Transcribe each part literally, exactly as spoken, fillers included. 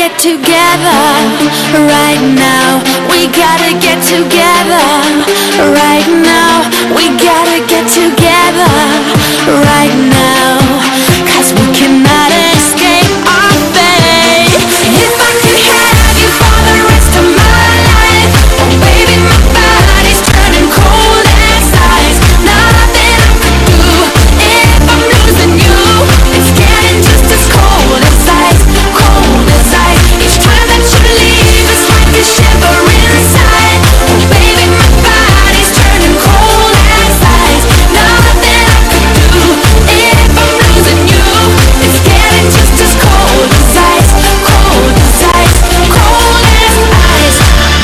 get together right now. We gotta get together right now. We gotta get together right now. Cause we cannot escape our fate. If I could have you for the rest of my life, oh baby, my body's turning cold as ice. Nothing I could do if I'm losing you. It's getting just as cold as ice, cold as ice. Each time that you leave, it's like a shiver inside. Oh baby, my body's turning cold as ice. Nothing I could do if I'm losing you. It's getting just as cold as ice, cold as ice, cold as ice.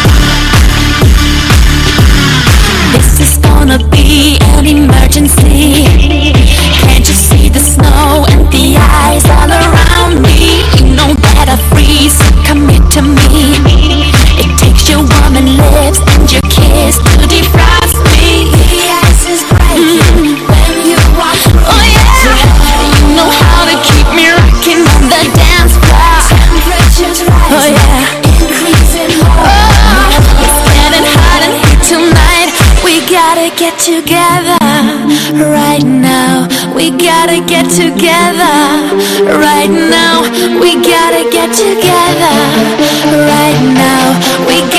This is gonna be an emergency. Can't you see the snow and the ice all around me? You know that I freeze, so commit to me. It takes your warm lips and your kiss to defrost me. The ice is breaking when you walk through. Oh yeah, you know how to keep me rocking on the dance floor. Temperatures rising, oh yeah, increasing more. Oh, it's getting hot in here tonight. We gotta get together right now. We gotta get together right now. We gotta get together right now. We gotta